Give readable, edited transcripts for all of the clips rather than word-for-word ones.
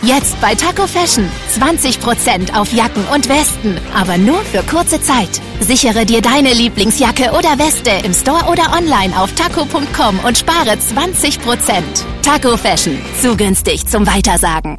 Jetzt bei Taco Fashion 20% auf Jacken und Westen, aber nur für kurze Zeit. Sichere dir deine Lieblingsjacke oder Weste im Store oder online auf taco.com und spare 20%. Taco Fashion, zu günstig zum Weitersagen.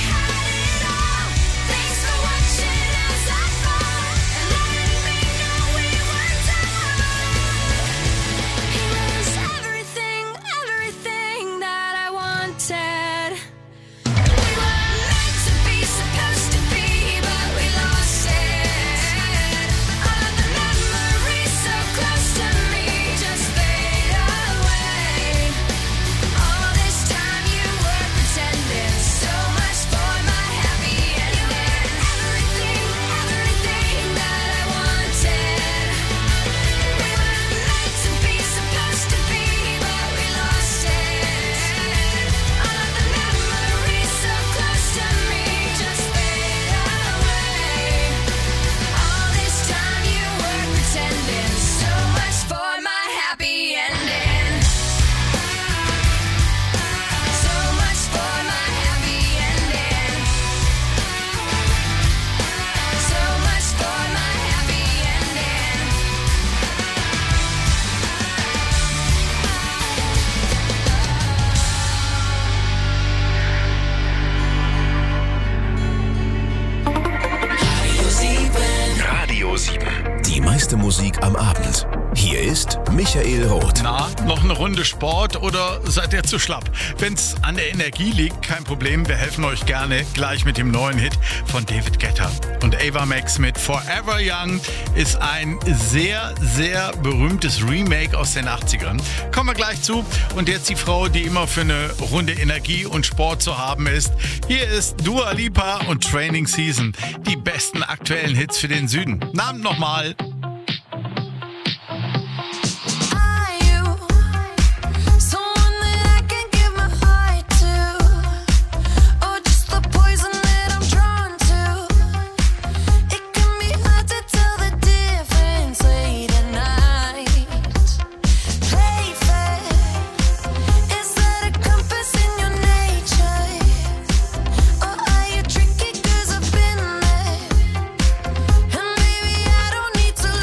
Die meiste Musik am Abend. Hier ist Michael Roth. Na, noch eine Runde Sport oder seid ihr zu schlapp? Wenn's an der Energie liegt, kein Problem. Wir helfen euch gerne gleich mit dem neuen Hit von David Guetta. Und Ava Max mit Forever Young ist ein sehr, sehr berühmtes Remake aus den 80ern. Kommen wir gleich zu. Und jetzt die Frau, die immer für eine Runde Energie und Sport zu haben ist. Hier ist Dua Lipa und Training Season. Die besten aktuellen Hits für den Süden. Namen nochmal. To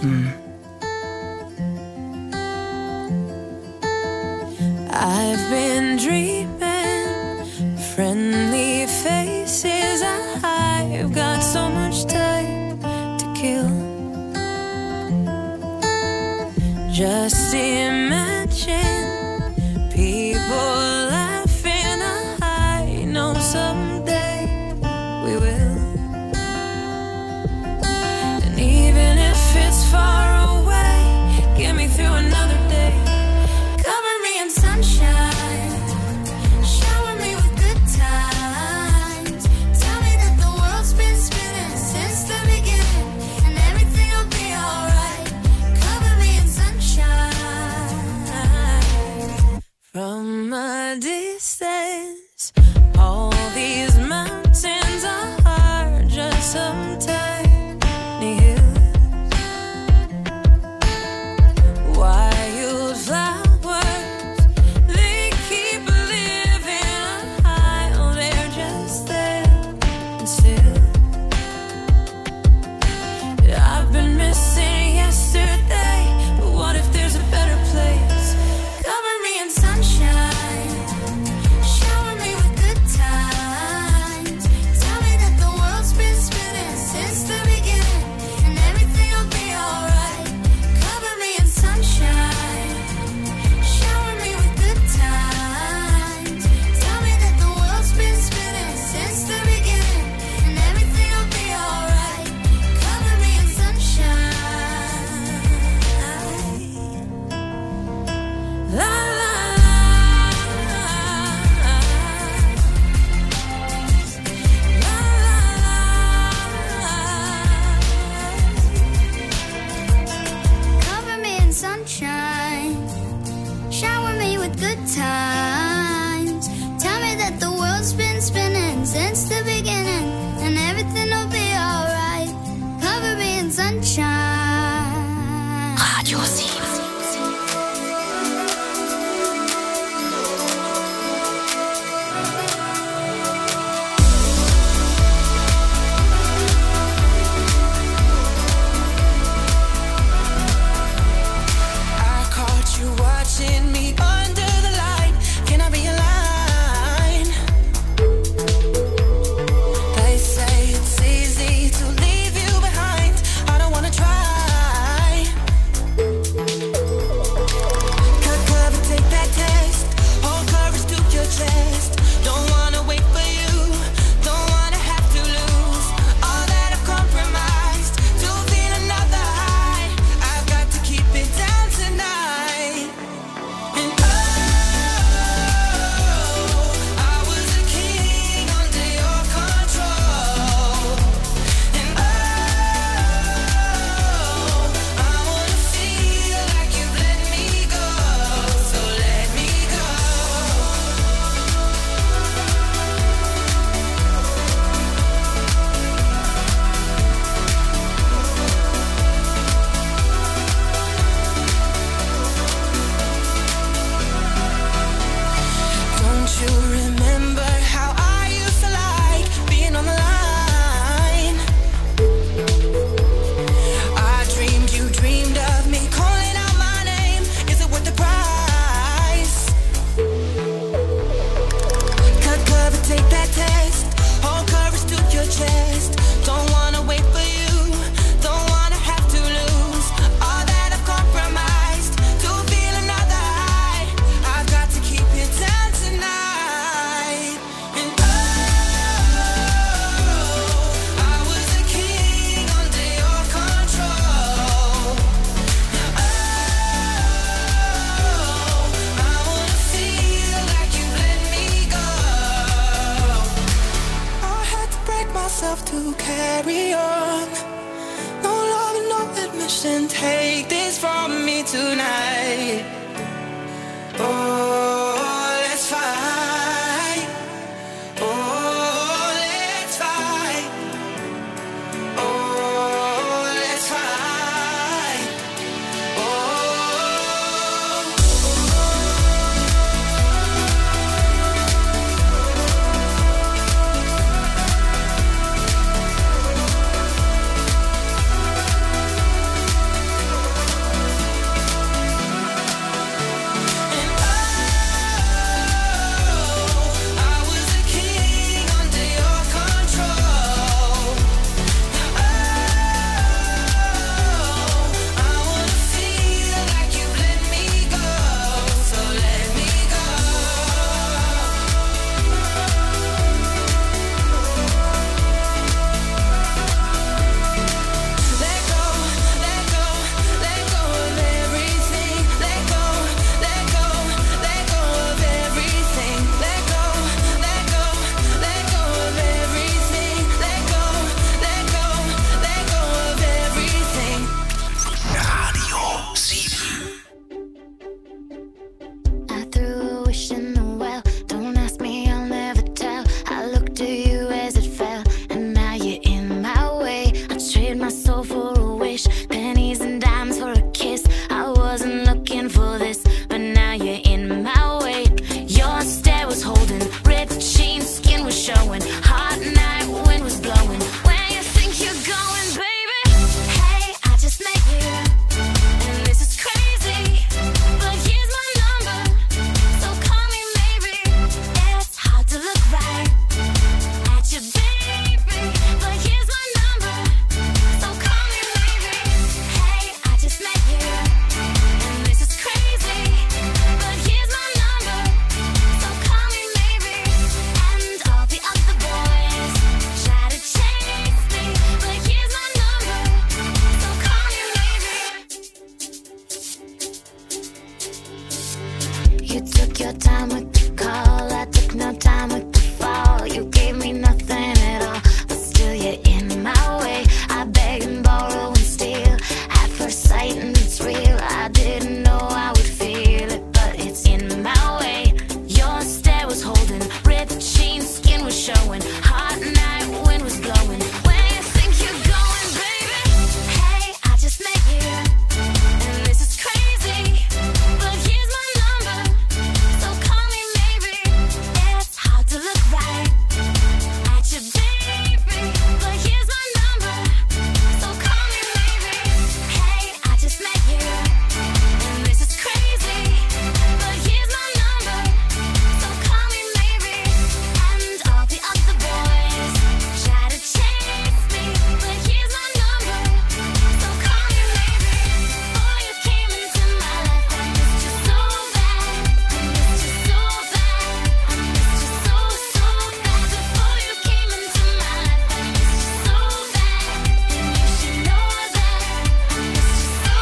Leben. I've been dreaming, friendly faces. I've got so much time to kill. Just imagine people laughing. I know someday we will. And even if it's far away, get me through another day. Cover me in sunshine, shower me with good times. Tell me that the world's been spinning since the beginning, and everything will be alright. Cover me in sunshine. From a distance, all these mountains are just some tiny hills. Wildflowers, they keep living high. Oh, they're just there and still. I've been missing yesterday, but what if there's a better place? Cover me in sunshine, shower me with good times. Tell me that the world's been spinning since the beginning, and everything will be alright. Cover me in sunshine, shower me with good times. Tell me that the world's been spinning since the beginning, and everything will be alright. Cover me in sunshine. La la Cover me in sunshine, shower me with good times. Tell me that the world's been spinning since the beginning, and everything will be alright. Cover me in sunshine. Radio 7. I caught you watching me under the light. Can I be a line? They say it's easy to leave you behind. I don't wanna try. Cut cover, take that test. Hold courage to your chest. Don't wanna wait for you. Don't wanna have to lose all that I've compromised to feel another high. I've got to keep it down tonight. And oh, I was a king under your control. And oh, I wanna feel like you've let me go. So let me go. Don't you remember how I used to like being on the line? I dreamed you dreamed of me calling out my name. Is it worth the price? Cut cover, take that test. Hold courage to your chest. Don't wanna wait for you. Don't wanna have to lose all that I've compromised to feel another high. I've got to keep it down tonight. And oh, I was a king under your control. Oh, I wanna feel like you've let me go. I had to break myself to carry on. No love and no admission. Take this from me tonight. Oh, let's fight. Oh, let's fight. Oh, let's fight. Oh. your time with the call. I took no time with the fall. You gave me nothing at all, but still you're in my way. I beg and borrow and steal at first sight, and it's real. I didn't know I would feel it, but it's in my way. Your stare was holding, ripped jeans, skin was showing. Hot night, wind was blowing. Where you think you're going, baby? Hey, I just met you, and this is crazy, but here's my number, so call me maybe. It's hard to look right at you, baby, but here's my number, so call me maybe. Hey, I just met you, and this is crazy, but here's my number, so call me maybe. And all the other boys try to chase me, but here's my number, so call me maybe. Before you came into my life, I missed you so bad. I missed you so bad. I missed you so, so bad. Before you came into my life, I missed you so bad. And you should know that. I missed you so,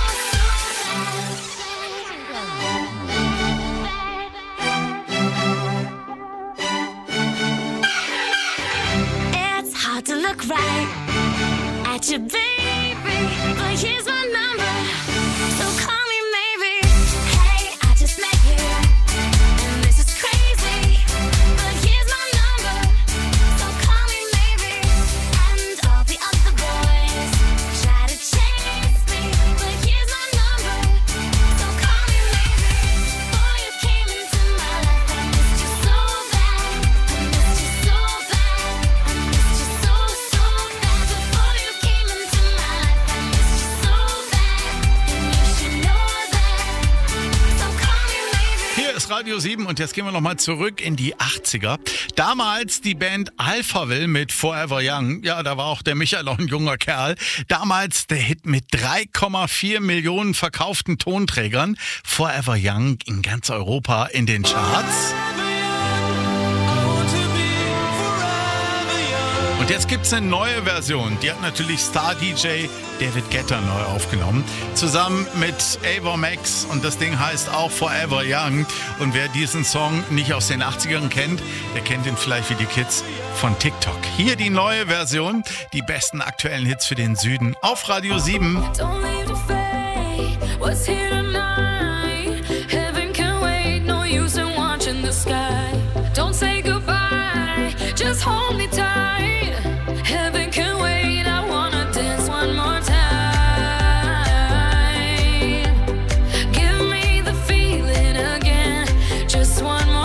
so bad. It's hard to look right at you, baby, but here's my number, so call me maybe. Hey, I just met you, and this is crazy, but here's my number, so call me maybe. And all the other boys try to chase me, but here's my number, so call me maybe. Before you came into my life, I missed you so bad. I missed you so bad. I missed you so, so bad. Before you came into my life, I missed you so bad. And you should know that. So call me maybe. Hier ist Radio 7 und jetzt gehen wir nochmal zurück in die 80er. Damals die Band Alphaville mit Forever Young. Ja, da war auch der Michael noch ein junger Kerl. Damals der Hit mit 3,4 Millionen verkauften Tonträgern. Forever Young in ganz Europa in den Charts. Und jetzt gibt's eine neue Version. Die hat natürlich Star-DJ David Guetta neu aufgenommen. Zusammen mit Ava Max. Und das Ding heißt auch Forever Young. Und wer diesen Song nicht aus den 80ern kennt, der kennt ihn vielleicht wie die Kids von TikTok. Hier die neue Version. Die besten aktuellen Hits für den Süden auf Radio 7. Don't leave the fade. What's here